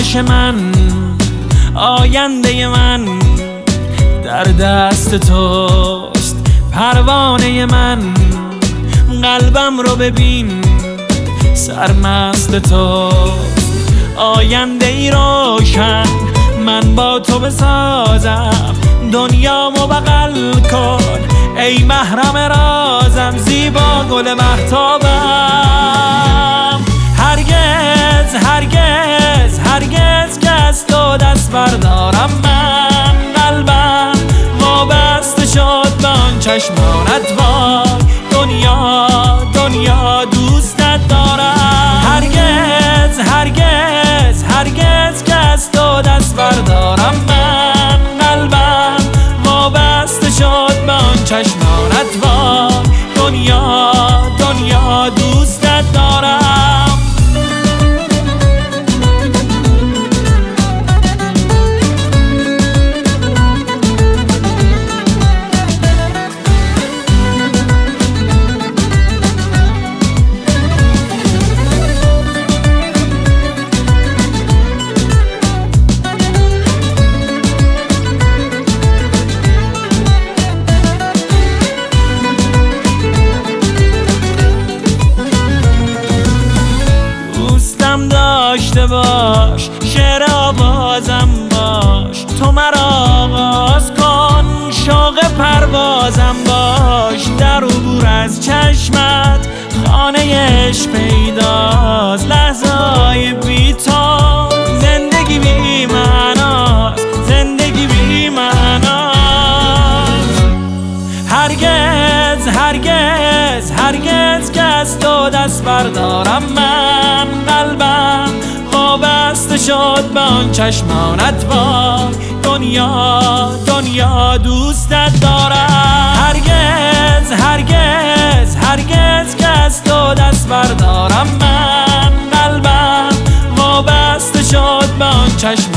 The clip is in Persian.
آرامش من، آینده من در دست توست. پروانه من، قلبم رو ببین سرمست توست. آینده ای روشن من با تو بسازم، دنیامو بغل کن ای محرم رازم، زیبا گل مهتابم. هرگز هرگز هرگز که از تو دست بردارم من، قلبم وابسته شد به آن چشمانت وای. دنیا دنیا دوستت دارم. هرگز هرگز هرگز که از تو دست بردارم من، قلبم وابسته شد به آن چشمانت وای. دنیا دنیا دوستت دارم. داشته باش شعر آوازم باش، تو مرا آغاز کن شوق پروازم باش. در عبور از چشمت خانه عشق پیداست، لحظه‌های بی تو زندگی بی معناست، زندگی بی معناست. هرگز هرگز هرگز که از تو دست بردارم من، قلبم وابسته شد به آن چشمانت وای. دنیا دنیا دوستت دارم. هرگز هرگز هرگز که از تو دست بردارم من، قلبم وابسته شد به آن چشمانت